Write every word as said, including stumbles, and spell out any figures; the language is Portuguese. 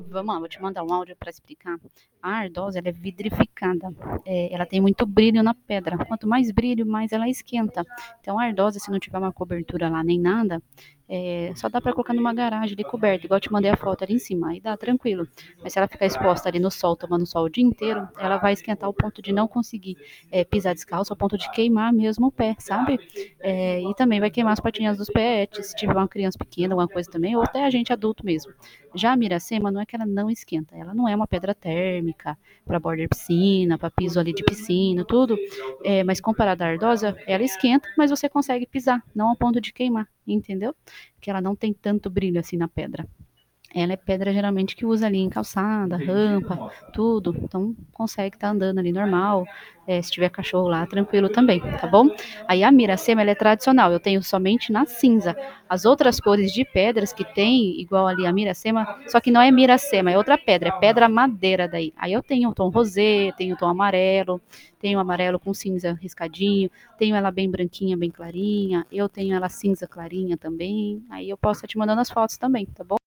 Vamos lá, vou te mandar um áudio para explicar. A ardósia, ela é vidrificada, é, ela tem muito brilho na pedra. Quanto mais brilho, mais ela esquenta. Então, a ardósia, se não tiver uma cobertura lá nem nada, é, só dá para colocar numa garagem ali coberta, igual eu te mandei a foto ali em cima, aí dá tranquilo. Mas se ela ficar exposta ali no sol, tomando sol o dia inteiro, ela vai esquentar ao ponto de não conseguir é, pisar descalço, ao ponto de queimar mesmo o pé, sabe? É, e também vai queimar as patinhas dos pets, se tiver uma criança pequena, alguma coisa também, ou até a gente adulto mesmo. Já a miracema não é que ela não esquenta, ela não é uma pedra térmica para border piscina, para piso ali de piscina, tudo. É, mas comparada à ardosa, ela esquenta, mas você consegue pisar, não ao ponto de queimar, entendeu? Que ela não tem tanto brilho assim na pedra. Ela é pedra geralmente que usa ali em calçada, rampa, tudo. Então consegue estar tá andando ali normal. É, se tiver cachorro lá, tranquilo também, tá bom? Aí a miracema ela é tradicional, eu tenho somente na cinza. As outras cores de pedras que tem, igual ali a miracema, só que não é miracema, é outra pedra, é pedra madeira daí. Aí eu tenho o tom rosé, tenho o tom amarelo, tenho o amarelo com cinza riscadinho, tenho ela bem branquinha, bem clarinha, eu tenho ela cinza clarinha também. Aí eu posso estar te mandando as fotos também, tá bom?